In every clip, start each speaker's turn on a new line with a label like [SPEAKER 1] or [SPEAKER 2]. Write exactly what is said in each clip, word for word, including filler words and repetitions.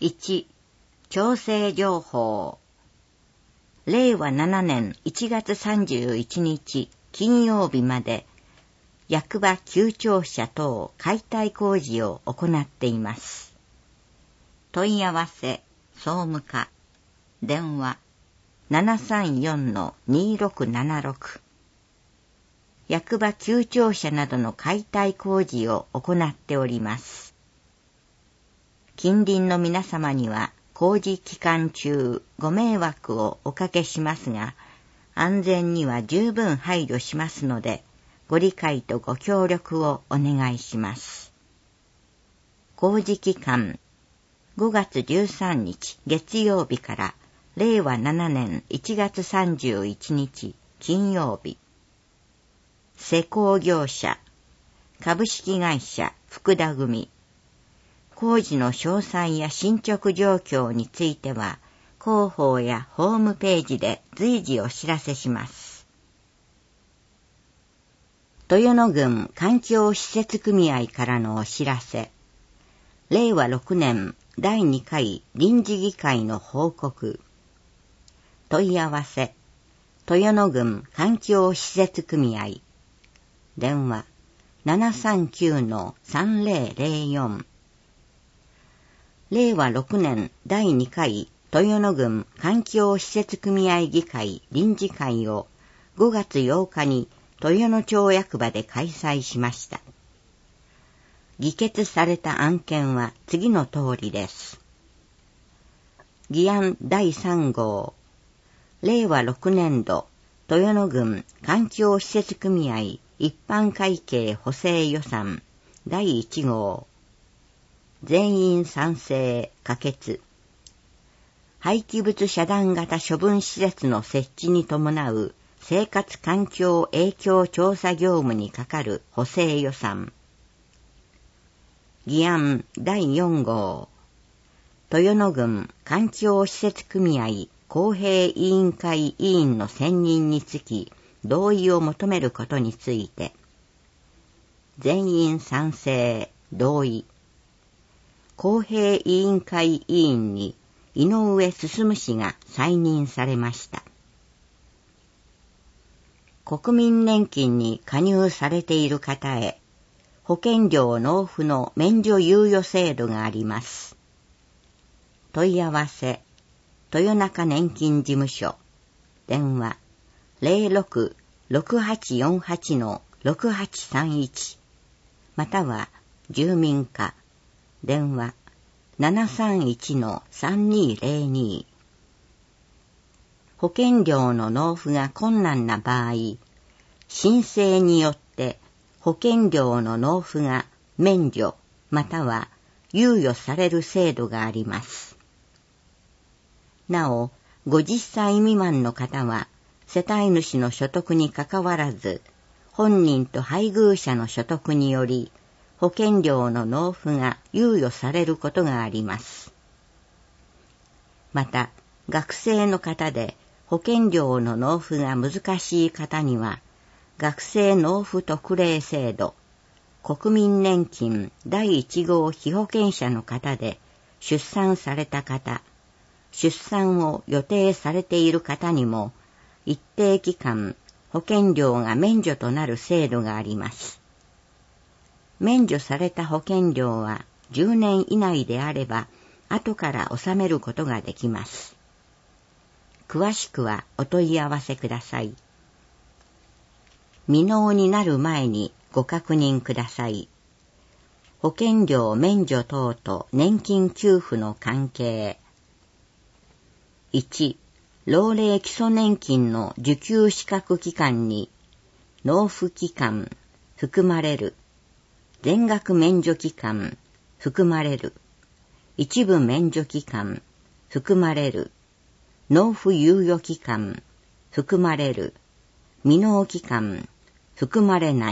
[SPEAKER 1] いち、調整情報。れいわななねんいちがつさんじゅういちにち金曜日まで、役場旧庁舎等解体工事を行っています。問い合わせ、総務課、電話 ななさんよんのにろくななろく。役場旧庁舎などの解体工事を行っております。近隣の皆様には工事期間中ご迷惑をおかけしますが、安全には十分配慮しますので、ご理解とご協力をお願いします。工事期間、ごがつじゅうさんにち月曜日かられいわななねんいちがつさんじゅういちにち金曜日。施工業者、株式会社福田組。工事の詳細や進捗状況については、広報やホームページで随時お知らせします。豊野郡環境施設組合からのお知らせ。れいわろくねんだいにかい臨時議会の報告。問い合わせ。豊野郡環境施設組合。電話 ななさんきゅうのさんぜろぜろよん。れいわろくねんだいにかい豊野郡環境施設組合議会臨時会をごがつようかに豊野町役場で開催しました。議決された案件は次の通りです。議案だいさんごう、れいわろくねんど豊野郡環境施設組合一般会計補正予算だいいちごう。全員賛成可決。廃棄物遮断型処分施設の設置に伴う生活環境影響調査業務にかかる補正予算。議案だいよんごう。豊野郡環境施設組合公平委員会委員の選任につき同意を求めることについて。全員賛成同意。公平委員会委員に井上進氏が再任されました。国民年金に加入されている方へ、保険料納付の免除猶予制度があります。問い合わせ、豊中年金事務所、電話 ぜろろく ろくはちよんはち のろくはちさんいち、または住民課、電話 ななさんいちのさんにーぜろに。保険料の納付が困難な場合、申請によって保険料の納付が免除または猶予される制度があります。なお、ごじゅっさい未満の方は世帯主の所得にかかわらず、本人と配偶者の所得により、保険料の納付が猶予されることがあります。また、学生の方で保険料の納付が難しい方には、学生納付特例制度、国民年金だいいちごう被保険者の方で出産された方、出産を予定されている方にも、一定期間保険料が免除となる制度があります。免除された保険料はじゅうねん以内であれば後から納めることができます。詳しくはお問い合わせください。未納になる前にご確認ください。保険料免除等と年金給付の関係。いち、老齢基礎年金の受給資格期間に納付期間含まれる。全額免除期間含まれる。一部免除期間含まれる。納付猶予期間含まれる。未納期間含まれない。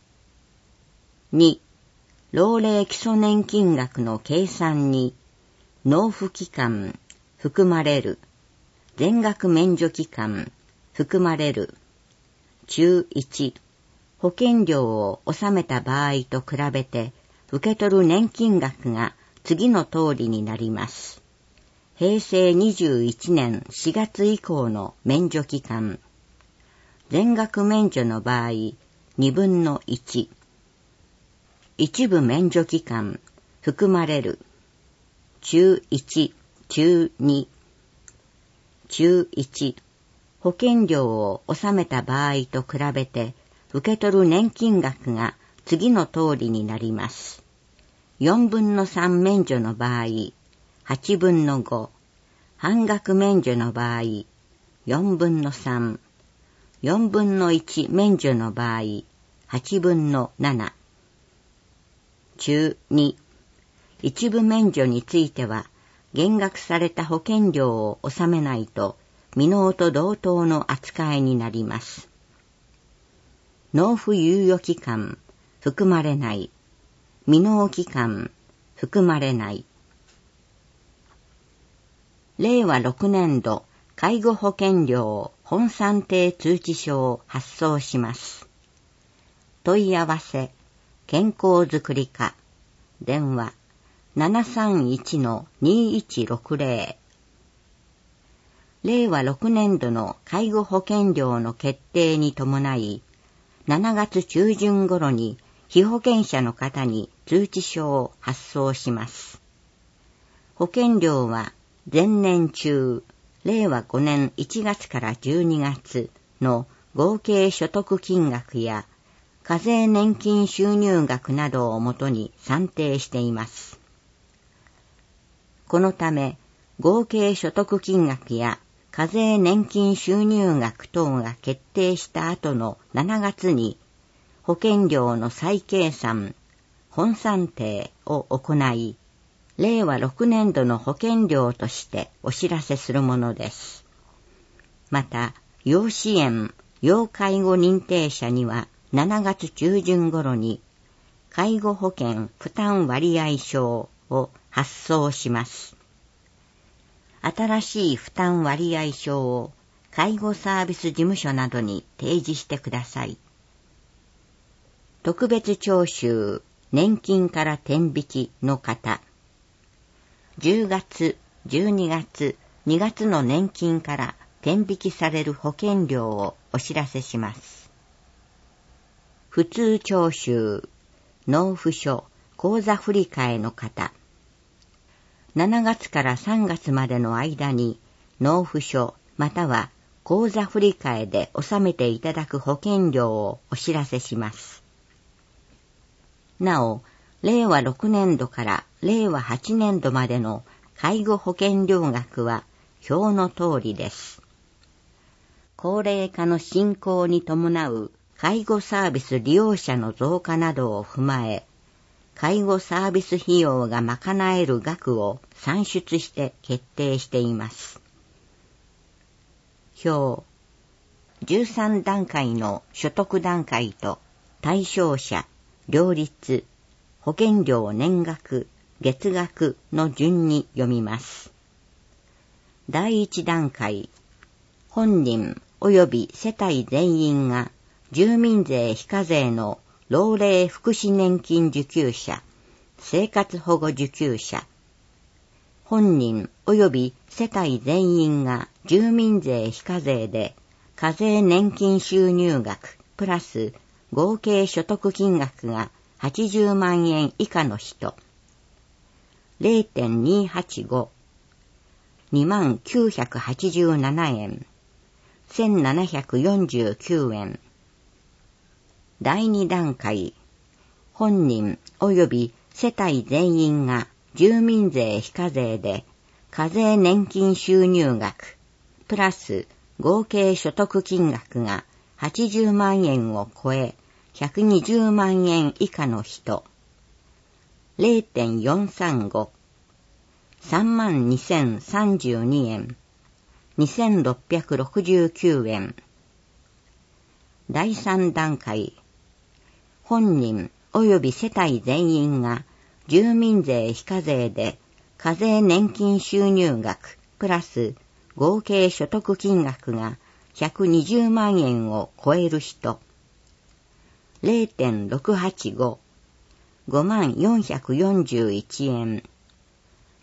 [SPEAKER 1] に、老齢基礎年金額の計算に納付期間含まれる。全額免除期間含まれる。中いち、保険料を納めた場合と比べて受け取る年金額が次の通りになります。へいせいにじゅういちねんしがつ以降の免除期間。全額免除の場合、にぶんのいち。一部免除期間、含まれる。中いち、中に。中いち、保険料を納めた場合と比べて、受け取る年金額が次の通りになります。よんぶんのさん免除の場合、はちぶんのご。半額免除の場合、よんぶんのさん。よんぶんのいち免除の場合、はちぶんのなな。中に、一部免除については、減額された保険料を納めないと、未納と同等の扱いになります。納付猶予期間、含まれない。未納期間、含まれない。れいわろくねんど介護保険料本算定通知書を発送します。問い合わせ、健康づくり課、電話 ななさんいちのにいちろくぜろ。れいわろくねんどの介護保険料の決定に伴い、しちがつちゅうじゅん頃に被保険者の方に通知書を発送します。保険料は前年中、れいわごねんいちがつからじゅうにがつの合計所得金額や課税年金収入額などをもとに算定しています。このため、合計所得金額や課税年金収入額等が決定した後のしちがつに保険料の再計算、本算定を行い、れいわろくねんどの保険料としてお知らせするものです。また、要支援・要介護認定者にはしちがつちゅうじゅん頃に介護保険負担割合証を発送します。新しい負担割合証を介護サービス事務所などに提示してください。特別徴収、年金から天引きの方。じゅうがつ、じゅうにがつ、にがつの年金から天引きされる保険料をお知らせします。普通徴収、納付書、口座振替の方。しちがつからさんがつまでの間に納付書または口座振替で納めていただく保険料をお知らせします。なお、れいわろくねんどかられいわはちねんどまでの介護保険料額は表の通りです。高齢化の進行に伴う介護サービス利用者の増加などを踏まえ、介護サービス費用が賄える額を算出して決定しています。表、じゅうさんだんかいの所得段階と対象者、両立、保険料年額、月額の順に読みます。だいいちだんかい、本人及び世帯全員が住民税非課税の老齢福祉年金受給者、生活保護受給者。本人及び世帯全員が住民税非課税で課税年金収入額プラス合計所得金額がはちじゅうまんえん以下の人。れいてんにはちご、にまんきゅうひゃくはちじゅうななえん、せんななひゃくよんじゅうきゅうえん。だいにだんかい、本人及び世帯全員が住民税非課税で課税年金収入額プラス合計所得金額がはちじゅうまんえんを超えひゃくにじゅうまんえん以下の人。れいてんよんさんご、さんまんにせんさんじゅうにえん、にせんろっぴゃくろくじゅうきゅうえん。だいさんだんかい、本人及び世帯全員が住民税非課税で課税年金収入額プラス合計所得金額がひゃくにじゅうまんえんを超える人。れいてんろくはちご、ごまんよんひゃくよんじゅういちえん、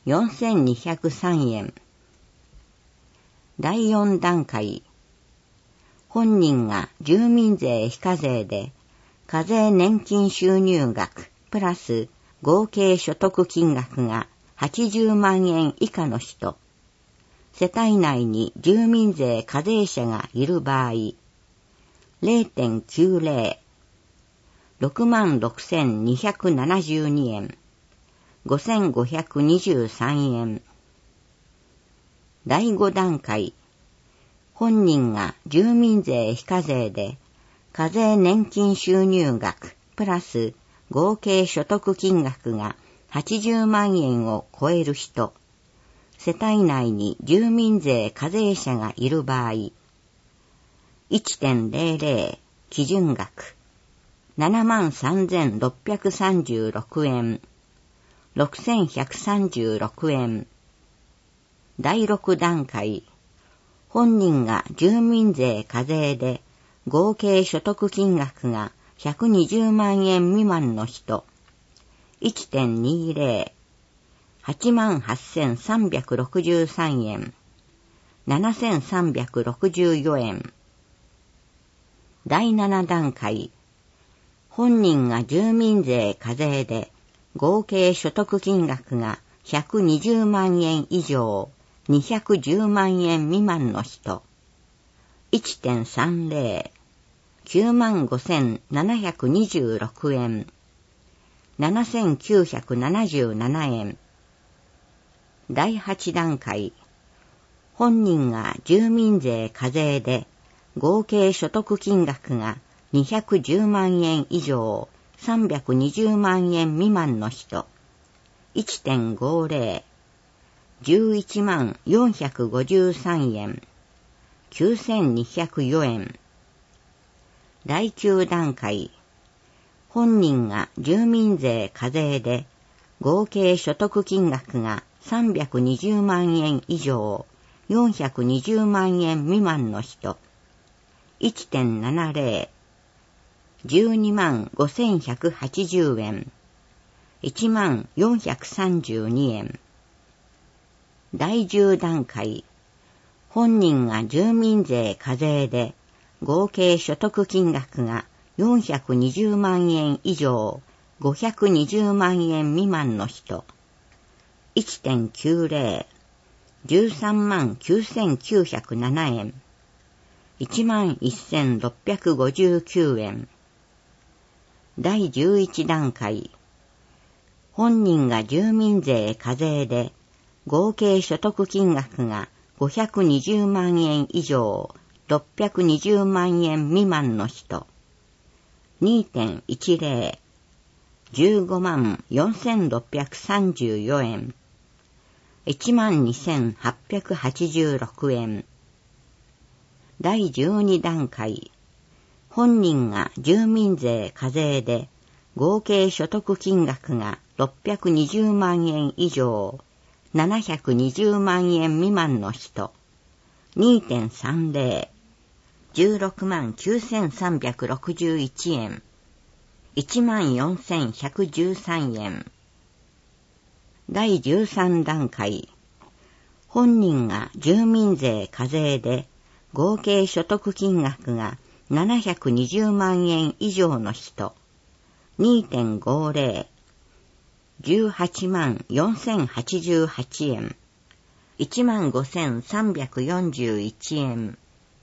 [SPEAKER 1] よんせんにひゃくさんえん。だいよん段階。本人が住民税非課税で、課税年金収入額プラス合計所得金額がはちじゅうまんえん以下の人、世帯内に住民税課税者がいる場合、れいてんきゅうぜろ、ろくまんろくせんにひゃくななじゅうにえん、ごせんごひゃくにじゅうさんえん。だいご段階。本人が住民税非課税で、課税年金収入額プラス合計所得金額がはちじゅうまんえんを超える人、世帯内に住民税課税者がいる場合、いってんぜろぜろ 基準額、ななまんさんぜんろっぴゃくさんじゅうろくえん、ろくせんひゃくさんじゅうろくえん。だいろく段階。本人が住民税課税で合計所得金額がひゃくにじゅうまんえん未満の人、いってんにぜろ、はちまんはっせんさんびゃくろくじゅうさんえん、ななせんさんびゃくろくじゅうよえん。だいなな段階。本人が住民税課税で合計所得金額がひゃくにじゅうまんえん以上、にひゃくじゅうまんえん未満の人、いってんさんぜろ、きゅうまんごせんななひゃくにじゅうろくえん、ななせんきゅうひゃくななじゅうななえん。だいはち段階。本人が住民税課税で合計所得金額がにひゃくじゅうまんえん以上、さんびゃくにじゅうまんえん未満の人、いってんごぜろ、じゅういちまんよんひゃくごじゅうさんえん、きゅうせんにひゃくよえん。だいきゅう段階。本人が住民税課税で合計所得金額がさんびゃくにじゅうまんえん以上、よんひゃくにじゅうまんえん未満の人、いってんななぜろ、じゅうにまんごせんひゃくはちじゅうえん、いちまんよんひゃくさんじゅうにえん。だいじゅう段階。本人が住民税課税で合計所得金額がよんひゃくにじゅうまんえん以上、ごひゃくにじゅうまんえん未満の人、いってんきゅうぜろ、じゅうさんまんきゅうせんきゅうひゃくななえん、いちまんせんろっぴゃくごじゅうきゅうえん。だいじゅういち段階。本人が住民税課税で合計所得金額がごひゃくにじゅうまんえん以上、ろっぴゃくにじゅうまんえん未満の人、にてんいちぜろ、じゅうごまんよんせんろっぴゃくさんじゅうよえん、いちまんにせんはっぴゃくはちじゅうろくえん。だいじゅうに段階。本人が住民税課税で合計所得金額がろっぴゃくにじゅうまんえん以上、ななひゃくにじゅうまんえん未満の人、にてんさんぜろ、じゅうろくまんきゅうせんさんびゃくろくじゅういちえん、いちまんよんせんひゃくじゅうさんえん。だいじゅうさん段階。本人が住民税課税で合計所得金額がななひゃくにじゅうまんえん以上の人、にてんごぜろ、じゅうはちまんよんせんはちじゅうはちえん、いちまんごせんさんびゃくよんじゅういちえん。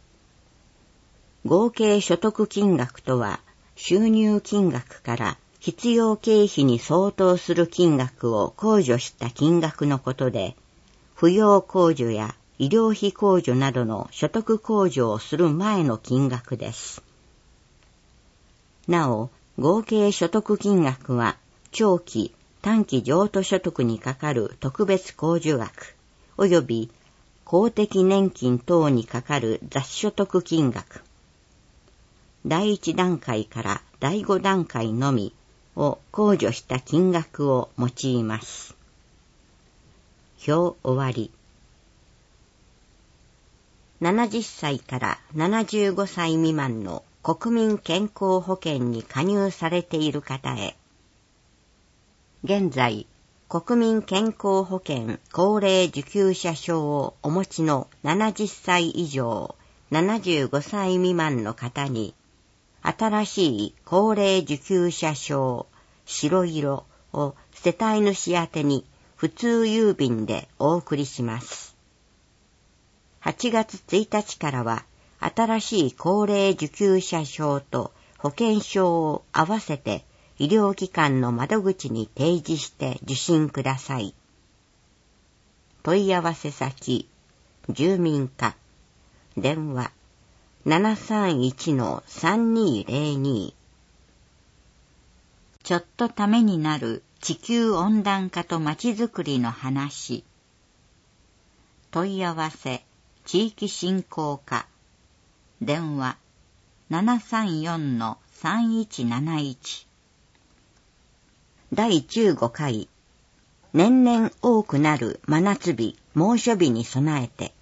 [SPEAKER 1] 合計所得金額とは、収入金額から必要経費に相当する金額を控除した金額のことで、扶養控除や医療費控除などの所得控除をする前の金額です。なお、合計所得金額は、長期、短期譲渡所得にかかる特別控除額、及び公的年金等にかかる雑所得金額、だいいち段階からだいご段階のみを控除した金額を用います。表終わり。ななじゅっさいからななじゅうごさい未満の国民健康保険に加入されている方へ。現在、 国民健康保険高齢受給者証をお持ちのななじゅっさい以上、ななじゅうごさい未満の方に、新しい高齢受給者証白色を世帯主宛てに普通郵便でお送りします。はちがつついたちからは、新しい高齢受給者証と保険証を合わせて医療機関の窓口に提示して受診ください。問い合わせ先、住民課、電話 ななさんいちのさんにーぜろに。ちょっとためになる地球温暖化とまちづくりの話。問い合わせ、地域振興課、電話 ななさんよんのさんいちなないち。だいじゅうごかい、年々多くなる真夏日、猛暑日に備えて。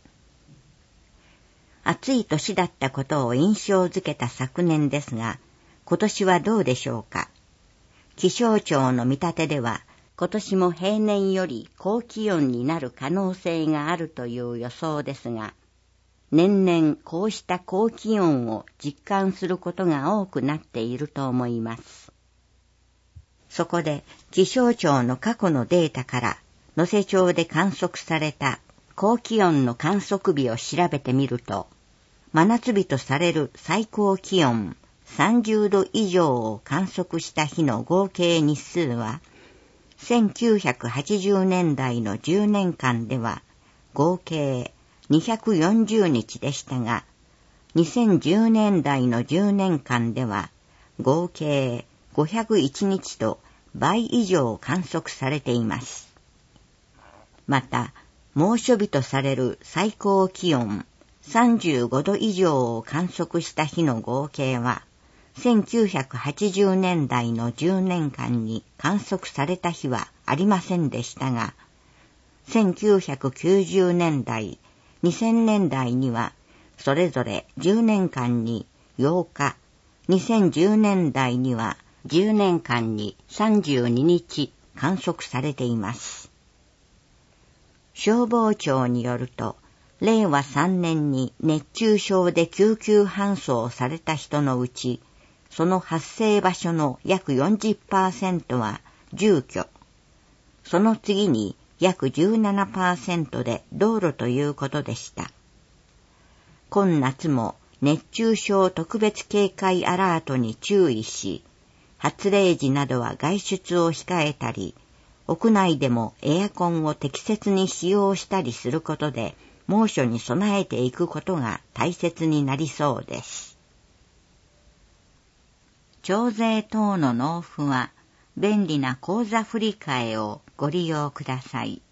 [SPEAKER 1] 暑い年だったことを印象づけた昨年ですが、今年はどうでしょうか。気象庁の見立てでは、今年も平年より高気温になる可能性があるという予想ですが、年々こうした高気温を実感することが多くなっていると思います。そこで気象庁の過去のデータから能勢町で観測された高気温の観測日を調べてみると、真夏日とされる最高気温さんじゅうど以上を観測した日の合計日数は、せんきゅうひゃくはちじゅうねんだいのじゅうねんかんでは合計にひゃくよんじゅうにちでしたが、にせんじゅうねんだいのじゅうねんかんでは合計ごひゃくいちにちと倍以上観測されています。また、猛暑日とされる最高気温さんじゅうごど以上を観測した日の合計は、せんきゅうひゃくはちじゅうねんだいのじゅうねんかんに観測された日はありませんでしたが、せんきゅうひゃくきゅうじゅうねんだい、にせんねんだいには、それぞれじゅうねんかんにようか、にせんじゅうねんだいにはじゅうねんかんにさんじゅうににち観測されています。消防庁によると、れいわさんねんに熱中症で救急搬送された人のうち、その発生場所の約 よんじゅっパーセント は住居、その次に約 じゅうななパーセント で道路ということでした。今夏も熱中症特別警戒アラートに注意し、発令時などは外出を控えたり、屋内でもエアコンを適切に使用したりすることで、猛暑に備えていくことが大切になりそうです。徴税等の納付は便利な口座振替をご利用ください。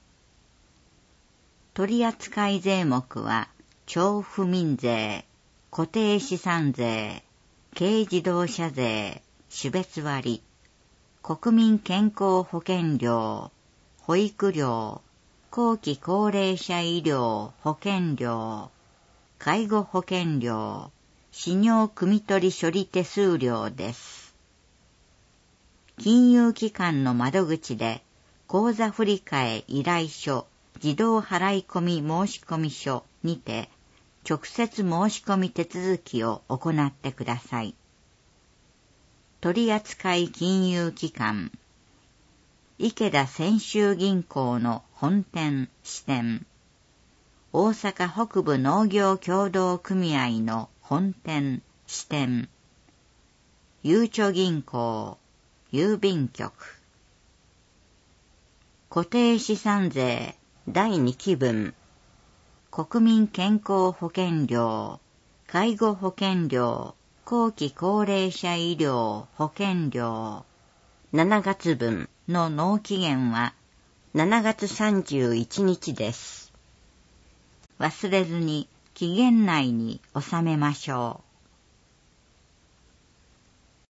[SPEAKER 1] 取扱税目は調布民税、固定資産税、軽自動車税、種別割、国民健康保険料、保育料、後期高齢者医療保険料、介護保険料、使用汲み取り処理手数料です。金融機関の窓口で口座振替依頼書、自動払い込み申込書にて直接申し込み手続きを行ってください。取扱金融機関、池田泉州銀行の本店支店、大阪北部農業協同組合の本店支店、ゆうちょ銀行、郵便局。固定資産税だいにきぶん、国民健康保険料、介護保険料、後期高齢者医療保険料しちがつぶんの納期限はしちがつさんじゅういちにちです。忘れずに期限内に納めましょう。